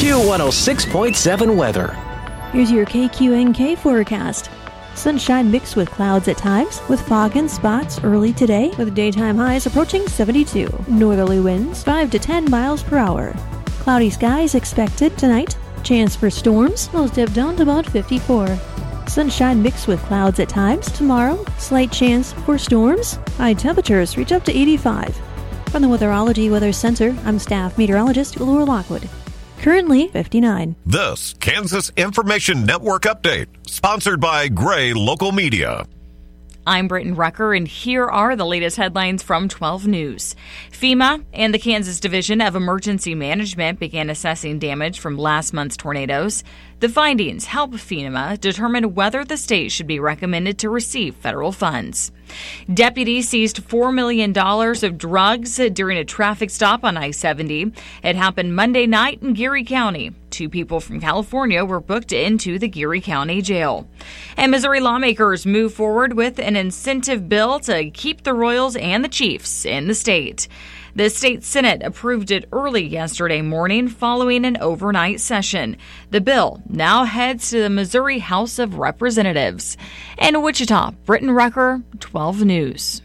Q106.7 weather. Here's your KQNK forecast. Sunshine mixed with clouds at times, with fog in spots early today, with daytime highs approaching 72. Northerly winds 5 to 10 miles per hour. Cloudy skies expected tonight. Chance for storms, lows dip down to about 54. Sunshine mixed with clouds at times tomorrow. Slight chance for storms. High temperatures reach up to 85. From the Weatherology Weather Center, I'm staff meteorologist Laura Lockwood. Currently 59. This Kansas Information Network update, sponsored by Gray Local Media. I'm Britton Rucker, and here are the latest headlines from 12 News. FEMA and the Kansas Division of Emergency Management began assessing damage from last month's tornadoes. The findings help FEMA determine whether the state should be recommended to receive federal funds. Deputies seized $4 million of drugs during a traffic stop on I-70. It happened Monday night in Geary County. 2 people from California were booked into the Geary County Jail. And Missouri lawmakers move forward with an incentive bill to keep the Royals and the Chiefs in the state. The state Senate approved it early yesterday morning following an overnight session. The bill now heads to the Missouri House of Representatives. In Wichita, Britton Rucker, 12 News.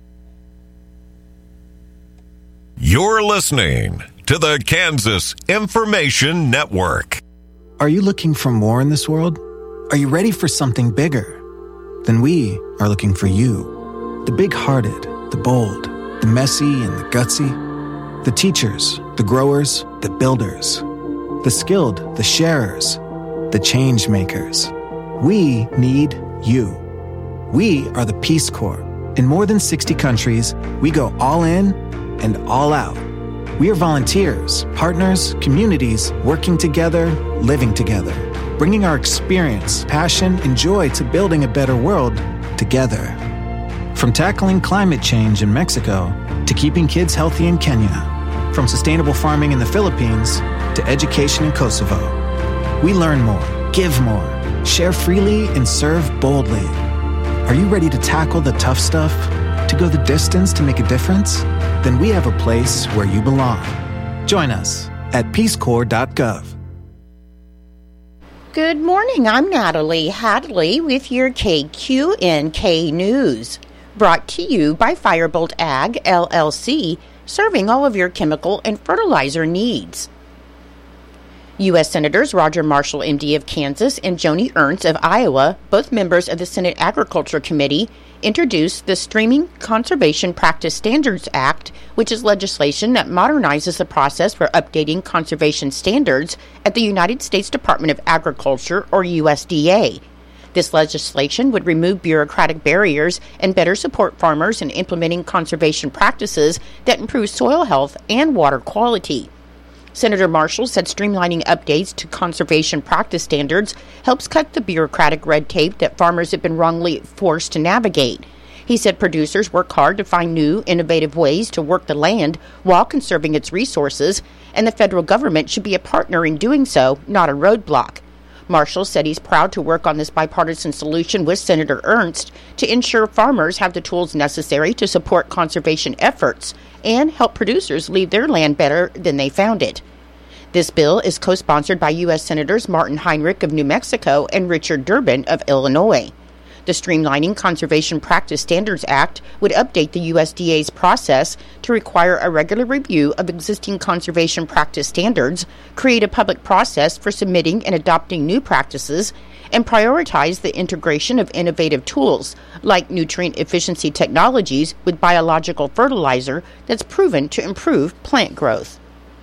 You're listening to the Kansas Information Network. Are you looking for more in this world? Are you ready for something bigger? Then we are looking for you. The big-hearted, the bold, the messy and the gutsy. The teachers, the growers, the builders. The skilled, the sharers, the change makers. We need you. We are the Peace Corps. In more than 60 countries, we go all in and all out. We are volunteers, partners, communities, working together, living together, bringing our experience, passion, and joy to building a better world together. From tackling climate change in Mexico to keeping kids healthy in Kenya, from sustainable farming in the Philippines to education in Kosovo. We learn more, give more, share freely, and serve boldly. Are you ready to tackle the tough stuff? To go the distance to make a difference? Then we have a place where you belong. Join us at peacecorps.gov. Good morning, I'm Natalie Hadley with your KQNK News. Brought to you by Firebolt Ag, LLC, serving all of your chemical and fertilizer needs. U.S. Senators Roger Marshall, MD of Kansas, and Joni Ernst of Iowa, both members of the Senate Agriculture Committee, introduced the Streaming Conservation Practice Standards Act, which is legislation that modernizes the process for updating conservation standards at the United States Department of Agriculture, or USDA. This legislation would remove bureaucratic barriers and better support farmers in implementing conservation practices that improve soil health and water quality. Senator Marshall said streamlining updates to conservation practice standards helps cut the bureaucratic red tape that farmers have been wrongly forced to navigate. He said producers work hard to find new, innovative ways to work the land while conserving its resources, and the federal government should be a partner in doing so, not a roadblock. Marshall said he's proud to work on this bipartisan solution with Senator Ernst to ensure farmers have the tools necessary to support conservation efforts and help producers leave their land better than they found it. This bill is co-sponsored by U.S. Senators Martin Heinrich of New Mexico and Richard Durbin of Illinois. The Streamlining Conservation Practice Standards Act would update the USDA's process to require a regular review of existing conservation practice standards, create a public process for submitting and adopting new practices, and prioritize the integration of innovative tools like nutrient efficiency technologies with biological fertilizer that's proven to improve plant growth.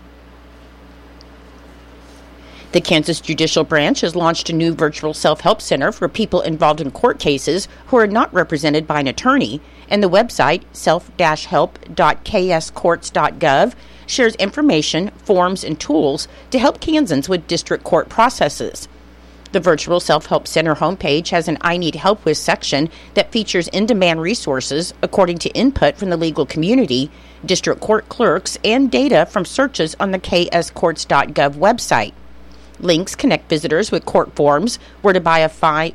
The Kansas Judicial Branch has launched a new virtual self-help center for people involved in court cases who are not represented by an attorney, and the website, self-help.kscourts.gov, shares information, forms, and tools to help Kansans with district court processes. The virtual self-help center homepage has an I Need Help With section that features in-demand resources according to input from the legal community, district court clerks, and data from searches on the kscourts.gov website. Links connect visitors with court forms, where to pay a fine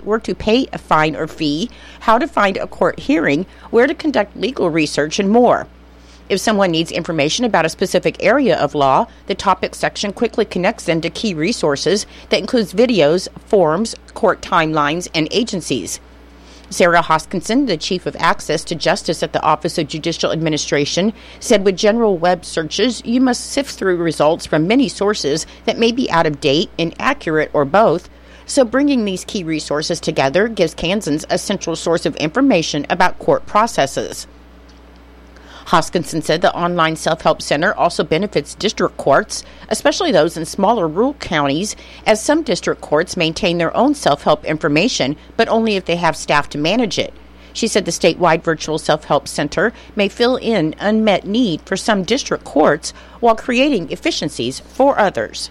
or fee, how to find a court hearing, where to conduct legal research, and more. If someone needs information about a specific area of law, the topics section quickly connects them to key resources that includes videos, forums, court timelines, and agencies. Sarah Hoskinson, the Chief of Access to Justice at the Office of Judicial Administration, said with general web searches, you must sift through results from many sources that may be out of date, inaccurate, or both. So bringing these key resources together gives Kansans a central source of information about court processes. Hoskinson said the online self-help center also benefits district courts, especially those in smaller rural counties, as some district courts maintain their own self-help information, but only if they have staff to manage it. She said the statewide virtual self-help center may fill in unmet need for some district courts while creating efficiencies for others.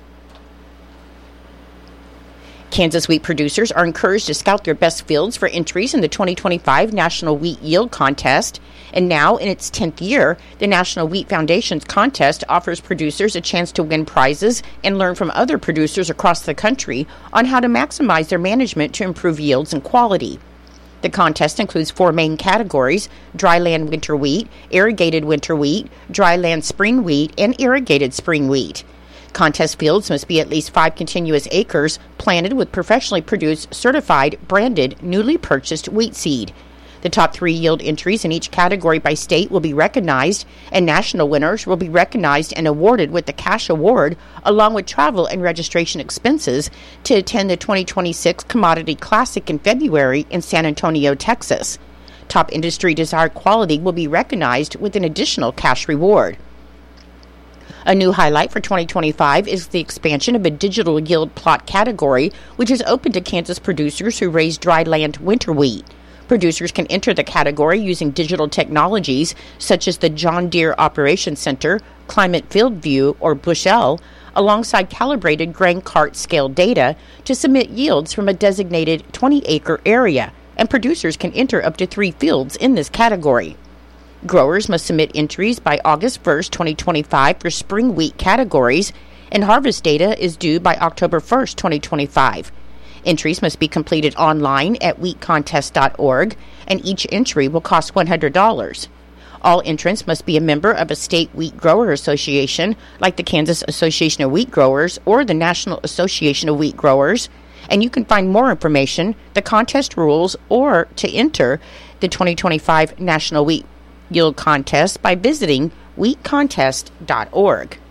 Kansas wheat producers are encouraged to scout their best fields for entries in the 2025 National Wheat Yield Contest. And now, in its 10th year, the National Wheat Foundation's contest offers producers a chance to win prizes and learn from other producers across the country on how to maximize their management to improve yields and quality. The contest includes 4 main categories: dryland winter wheat, irrigated winter wheat, dryland spring wheat, and irrigated spring wheat. Contest fields must be at least 5 continuous acres planted with professionally produced, certified, branded, newly purchased wheat seed. The top 3 yield entries in each category by state will be recognized, and national winners will be recognized and awarded with the cash award, along with travel and registration expenses, to attend the 2026 Commodity Classic in February in San Antonio, Texas. Top industry desired quality will be recognized with an additional cash reward. A new highlight for 2025 is the expansion of a digital yield plot category, which is open to Kansas producers who raise dryland winter wheat. Producers can enter the category using digital technologies such as the John Deere Operations Center, Climate Field View, or Bushel, alongside calibrated grain cart scale data to submit yields from a designated 20-acre area, and producers can enter up to 3 fields in this category. Growers must submit entries by August 1st, 2025 for spring wheat categories, and harvest data is due by October 1st, 2025. Entries must be completed online at wheatcontest.org, and each entry will cost $100. All entrants must be a member of a state wheat grower association, like the Kansas Association of Wheat Growers or the National Association of Wheat Growers, and you can find more information, the contest rules, or to enter the 2025 National Wheat Yield Contest by visiting wheatcontest.org.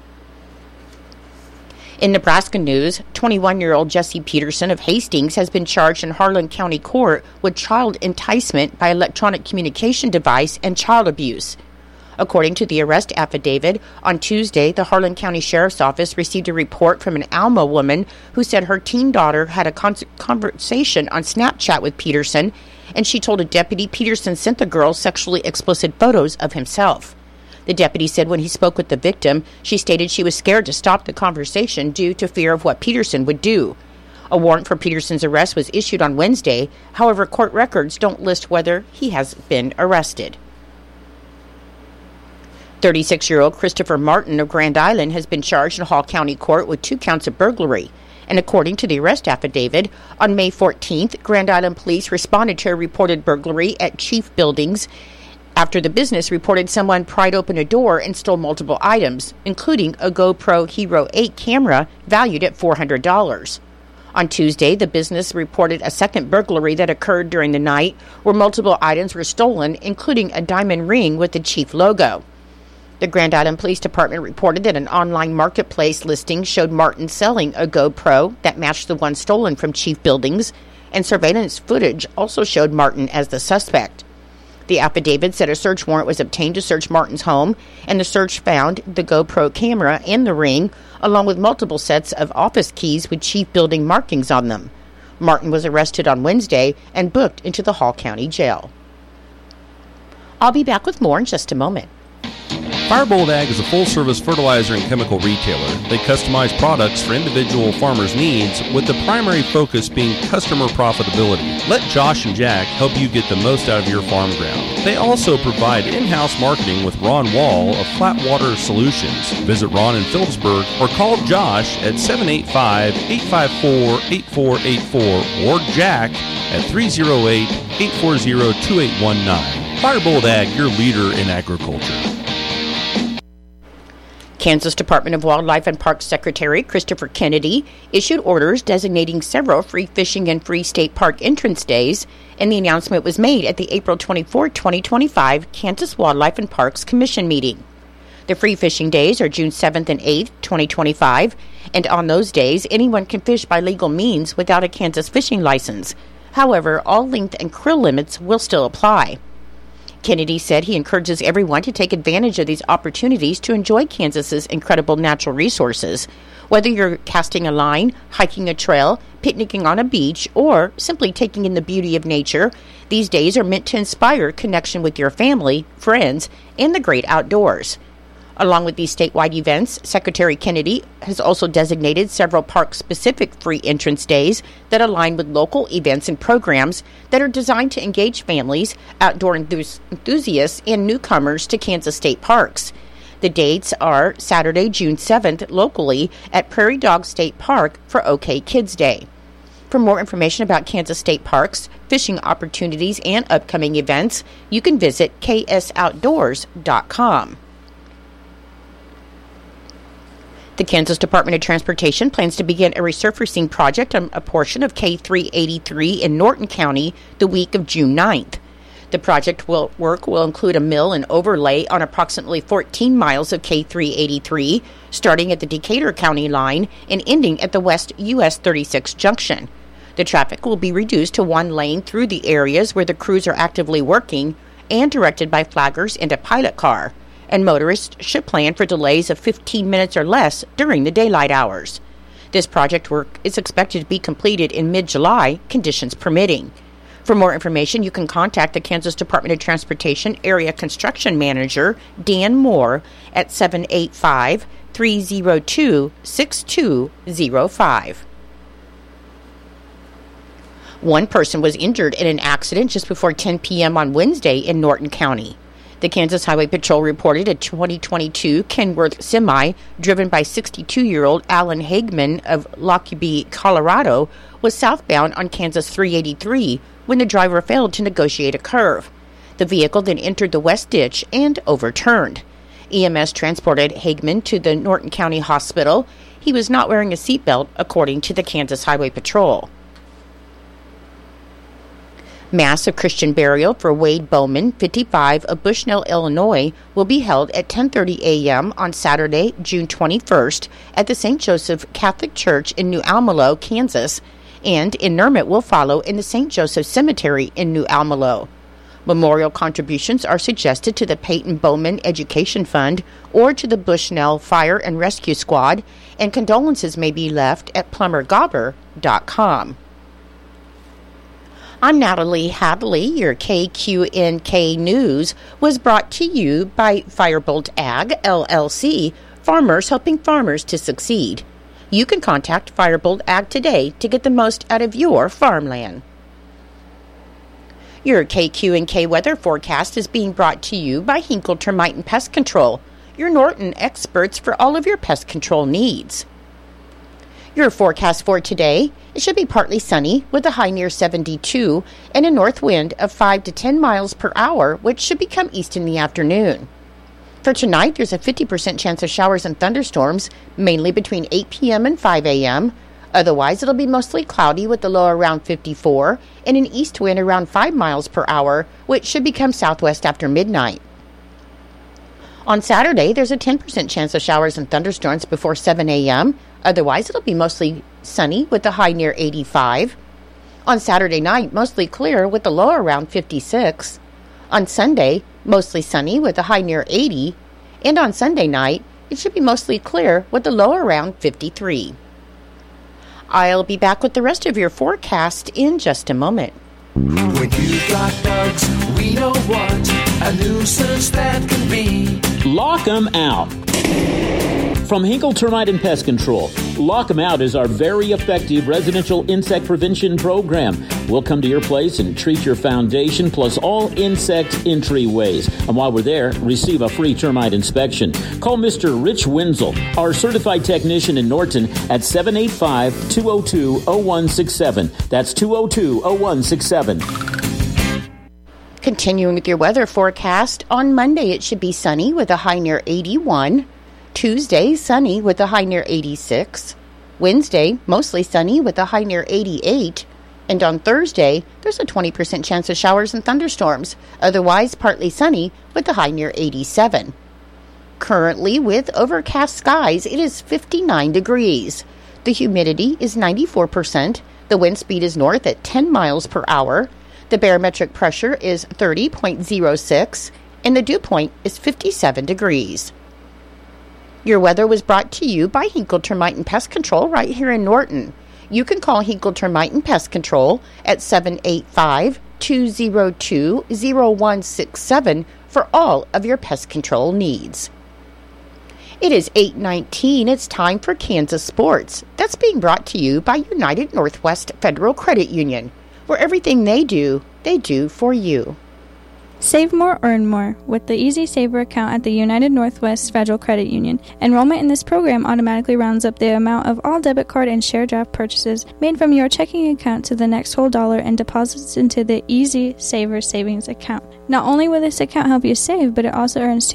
In Nebraska news, 21-year-old Jesse Peterson of Hastings has been charged in Harlan County Court with child enticement by electronic communication device and child abuse. According to the arrest affidavit, on Tuesday, the Harlan County Sheriff's Office received a report from an Alma woman who said her teen daughter had a conversation on Snapchat with Peterson, and she told a deputy Peterson sent the girl sexually explicit photos of himself. The deputy said when he spoke with the victim, she stated she was scared to stop the conversation due to fear of what Peterson would do. A warrant for Peterson's arrest was issued on Wednesday. However, court records don't list whether he has been arrested. 36-year-old Christopher Martin of Grand Island has been charged in Hall County Court with 2 counts of burglary. And according to the arrest affidavit, on May 14th, Grand Island police responded to a reported burglary at Chief Buildings after the business reported someone pried open a door and stole multiple items, including a GoPro Hero 8 camera valued at $400. On Tuesday, the business reported a second burglary that occurred during the night, where multiple items were stolen, including a diamond ring with the Chief logo. The Grand Island Police Department reported that an online marketplace listing showed Martin selling a GoPro that matched the one stolen from Chief Buildings, and surveillance footage also showed Martin as the suspect. The affidavit said a search warrant was obtained to search Martin's home, and the search found the GoPro camera and the ring, along with multiple sets of office keys with Chief Building markings on them. Martin was arrested on Wednesday and booked into the Hall County Jail. I'll be back with more in just a moment. Firebolt Ag is a full-service fertilizer and chemical retailer. They customize products for individual farmers' needs, with the primary focus being customer profitability. Let Josh and Jack help you get the most out of your farm ground. They also provide in-house marketing with Ron Wall of Flatwater Solutions. Visit Ron in Phillipsburg or call Josh at 785-854-8484 or Jack at 308-840-2819. Firebolt Ag, your leader in agriculture. Kansas Department of Wildlife and Parks Secretary Christopher Kennedy issued orders designating several free fishing and free state park entrance days, and the announcement was made at the April 24, 2025 Kansas Wildlife and Parks Commission meeting. The free fishing days are June 7th and 8th, 2025, and on those days, anyone can fish by legal means without a Kansas fishing license. However, all length and krill limits will still apply. Kennedy said he encourages everyone to take advantage of these opportunities to enjoy Kansas's incredible natural resources. Whether you're casting a line, hiking a trail, picnicking on a beach, or simply taking in the beauty of nature, these days are meant to inspire connection with your family, friends, and the great outdoors. Along with these statewide events, Secretary Kennedy has also designated several park-specific free entrance days that align with local events and programs that are designed to engage families, outdoor enthusiasts, and newcomers to Kansas state parks. The dates are Saturday, June 7th, locally at Prairie Dog State Park for OK Kids Day. For more information about Kansas state parks, fishing opportunities, and upcoming events, you can visit ksoutdoors.com. The Kansas Department of Transportation plans to begin a resurfacing project on a portion of K383 in Norton County the week of June 9th. The project will include a mill and overlay on approximately 14 miles of K383, starting at the Decatur County line and ending at the West US 36 junction. The traffic will be reduced to one lane through the areas where the crews are actively working and directed by flaggers and a pilot car, and motorists should plan for delays of 15 minutes or less during the daylight hours. This project work is expected to be completed in mid-July, conditions permitting. For more information, you can contact the Kansas Department of Transportation Area Construction Manager, Dan Moore, at 785-302-6205. One person was injured in an accident just before 10 p.m. on Wednesday in Norton County. The Kansas Highway Patrol reported a 2022 Kenworth semi driven by 62-year-old Alan Hagman of Lockerbie, Colorado, was southbound on Kansas 383 when the driver failed to negotiate a curve. The vehicle then entered the west ditch and overturned. EMS transported Hagman to the Norton County Hospital. He was not wearing a seatbelt, according to the Kansas Highway Patrol. Mass of Christian burial for Wade Bowman, 55, of Bushnell, Illinois, will be held at 10:30 a.m. on Saturday, June 21st, at the St. Joseph Catholic Church in New Almelo, Kansas, and interment will follow in the St. Joseph Cemetery in New Almelo. Memorial contributions are suggested to the Peyton Bowman Education Fund or to the Bushnell Fire and Rescue Squad, and condolences may be left at plumbergobber.com. I'm Natalie Hadley. Your KQNK News was brought to you by Firebolt Ag, LLC, farmers helping farmers to succeed. You can contact Firebolt Ag today to get the most out of your farmland. Your KQNK weather forecast is being brought to you by Hinkle Termite and Pest Control, your Norton experts for all of your pest control needs. Your forecast for today, it should be partly sunny with a high near 72 and a north wind of 5 to 10 miles per hour, which should become east in the afternoon. For tonight, there's a 50% chance of showers and thunderstorms, mainly between 8 p.m. and 5 a.m. Otherwise, it'll be mostly cloudy with a low around 54 and an east wind around 5 miles per hour, which should become southwest after midnight. On Saturday, there's a 10% chance of showers and thunderstorms before 7 a.m. Otherwise, it'll be mostly sunny with a high near 85. On Saturday night, mostly clear with a low around 56. On Sunday, mostly sunny with a high near 80. And on Sunday night, it should be mostly clear with a low around 53. I'll be back with the rest of your forecast in just a moment. When you've got bugs, we know what a nuisance that can be. Lock 'em out. From Hinkle Termite and Pest Control, Lock 'em Out is our very effective residential insect prevention program. We'll come to your place and treat your foundation plus all insect entryways. And while we're there, receive a free termite inspection. Call Mr. Rich Wenzel, our certified technician in Norton, at 785-202-0167. That's 202-0167. Continuing with your weather forecast, on Monday it should be sunny with a high near 81. Tuesday, sunny with a high near 86. Wednesday, mostly sunny with a high near 88. And on Thursday, there's a 20% chance of showers and thunderstorms. Otherwise, partly sunny with a high near 87. Currently, with overcast skies, it is 59 degrees. The humidity is 94%. The wind speed is north at 10 miles per hour. The barometric pressure is 30.06. And the dew point is 57 degrees. Your weather was brought to you by Hinkle Termite and Pest Control right here in Norton. You can call Hinkle Termite and Pest Control at 785-202-0167 for all of your pest control needs. It is 8:19. It's time for Kansas Sports. That's being brought to you by United Northwest Federal Credit Union, where everything they do for you. Save more, earn more with the Easy Saver account at the United Northwest Federal Credit Union. Enrollment in this program automatically rounds up the amount of all debit card and share draft purchases made from your checking account to the next whole dollar and deposits into the Easy Saver savings account. Not only will this account help you save, but it also earns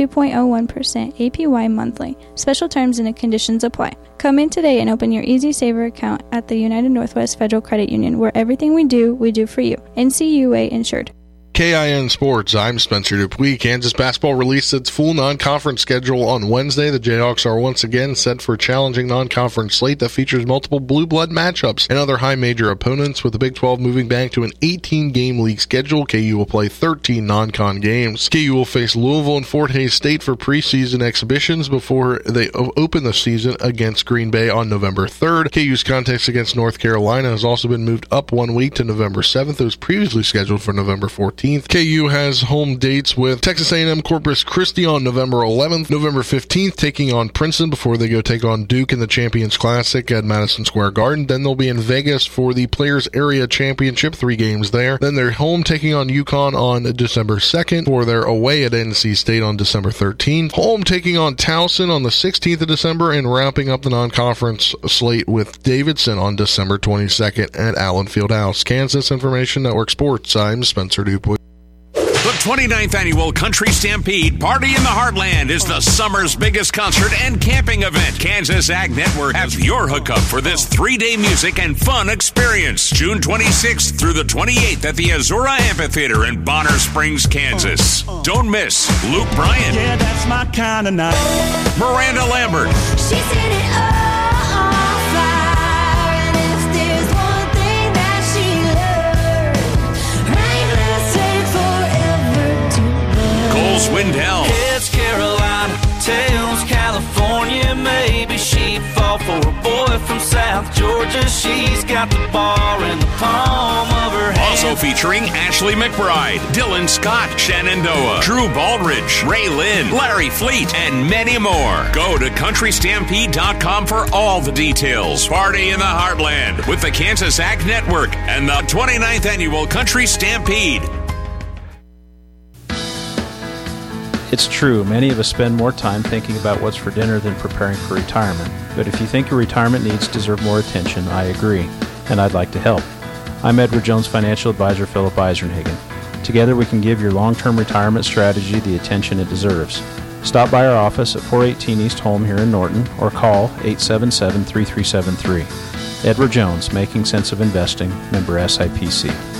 2.01% APY monthly. Special terms and conditions apply. Come in today and open your Easy Saver account at the United Northwest Federal Credit Union, where everything we do for you. NCUA insured. KIN Sports, I'm Spencer Dupuis. Kansas basketball released its full non-conference schedule on Wednesday. The Jayhawks are once again set for a challenging non-conference slate that features multiple blue blood matchups and other high major opponents, with the Big 12 moving back to an 18-game league schedule. KU will play 13 non-con games. KU will face Louisville and Fort Hays State for preseason exhibitions before they open the season against Green Bay on November 3rd. KU's contest against North Carolina has also been moved up 1 week to November 7th. It was previously scheduled for November 14th. KU has home dates with Texas A&M Corpus Christi on November 11th, November 15th taking on Princeton before they go take on Duke in the Champions Classic at Madison Square Garden. Then they'll be in Vegas for the Players Area Championship, 3 games there. Then they're home taking on UConn on December 2nd, for their away at NC State on December 13th. Home taking on Towson on the 16th of December, and wrapping up the non-conference slate with Davidson on December 22nd at Allen Fieldhouse. Kansas Information Network Sports, I'm Spencer Dupuis. The 29th Annual Country Stampede Party in the Heartland is the summer's biggest concert and camping event. Kansas Ag Network has your hookup for this 3-day music and fun experience. June 26th through the 28th at the Azura Amphitheater in Bonner Springs, Kansas. Don't miss Luke Bryan. Yeah, that's my kind of night. Miranda Lambert. She's in it all fire, and if there's one thing that she learned, right, take forever to learn. Cole Swindell. It's Carolina, tells California, maybe she'd fall for a boy from South Georgia. She's got the bar in the palm of her hand. Also featuring Ashley McBride, Dylan Scott, Shenandoah, Drew Baldridge, Ray Lynn, Larry Fleet, and many more. Go to countrystampede.com for all the details. Party in the Heartland with the Kansas Ag Network and the 29th Annual Country Stampede. It's true, many of us spend more time thinking about what's for dinner than preparing for retirement. But if you think your retirement needs deserve more attention, I agree, and I'd like to help. I'm Edward Jones Financial Advisor Philip Eisenhagen. Together we can give your long-term retirement strategy the attention it deserves. Stop by our office at 418 East Holm here in Norton, or call 877-3373. Edward Jones, Making Sense of Investing, member SIPC.